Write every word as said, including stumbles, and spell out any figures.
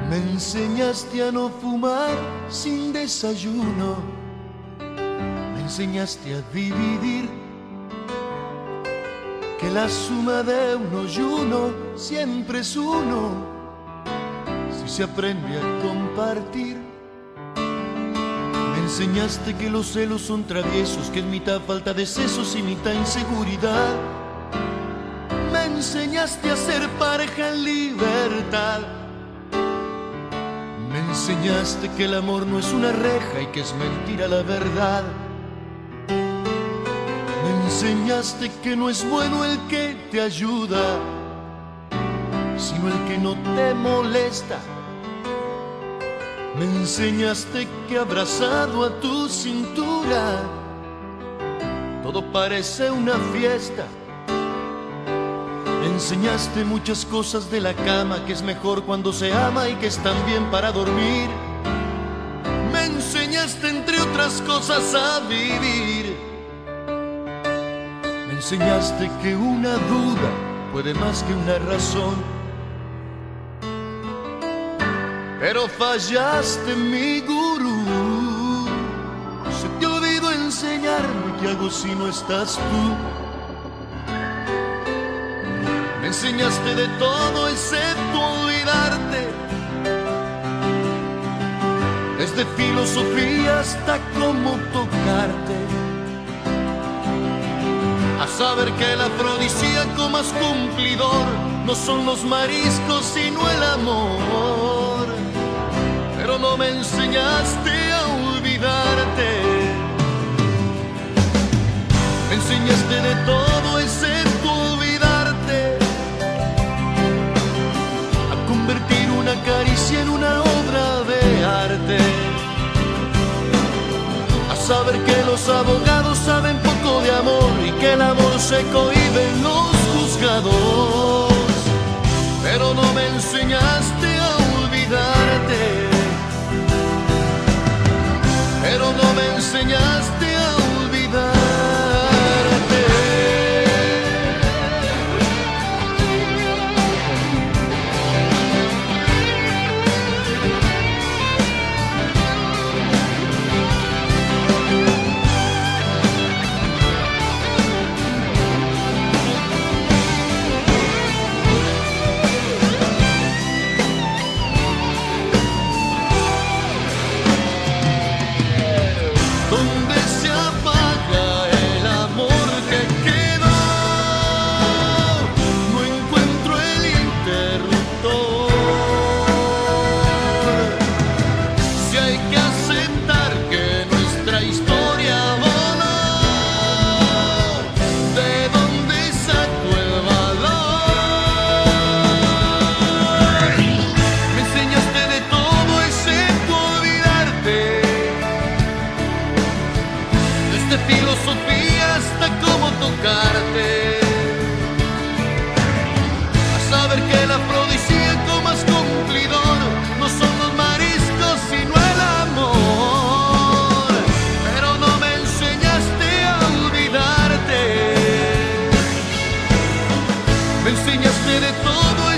Me enseñaste a no fumar sin desayuno. Me enseñaste a dividir, que la suma de uno y uno siempre es uno, si se aprende a compartir. Me enseñaste que los celos son traviesos, que es mitad falta de sesos y mitad inseguridad. Me enseñaste a ser pareja en libertad. Me enseñaste que el amor no es una reja y que es mentira la verdad. Me enseñaste que no es bueno el que te ayuda, sino el que no te molesta. Me enseñaste que abrazado a tu cintura todo parece una fiesta. Me enseñaste muchas cosas de la cama, que es mejor cuando se ama y que están bien para dormir. Me enseñaste entre otras cosas a vivir. Me enseñaste que una duda puede más que una razón. Pero fallaste, mi gurú. Se te olvidó enseñarme qué hago si no estás tú. Me enseñaste de todo excepto olvidarte, desde filosofía hasta cómo tocarte, a saber que el afrodisíaco más cumplidor no son los mariscos sino el amor. Pero no me enseñaste a olvidarte. Me enseñaste de todo excepto olvidarte, a convertir una caricia en una obra de arte, a saber que los abogados saben poco de amor y que el amor se cohíbe en los juzgados. Pero no me enseñaste a olvidarte. Pero no me enseñaste a olvidarte. Donde se apaga el amor que quedó, no encuentro el interruptor. Si hay que aceptar que nuestra historia voló, ¿de dónde saco el valor? Me enseñaste de todo excepto olvidarte, desde filosofía hasta cómo tocarte, a saber que el afrodisíaco más cumplidor no son los mariscos sino el amor. Pero no me enseñaste a olvidarte. Me enseñaste de todo